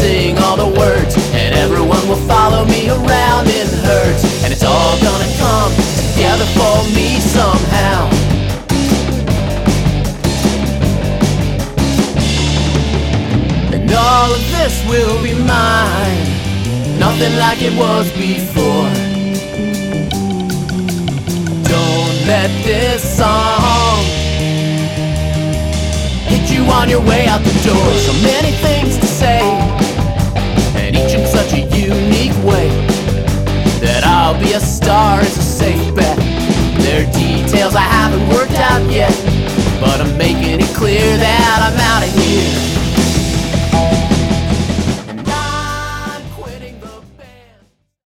sing all the words, and everyone will follow me around in herds, and it's all gonna come together for me somehow. And all of this will be mine, nothing like it was before. Don't let this song hit you on your way out the door. So many things to say, and each in such a unique way, that I'll be a star is a safe bet.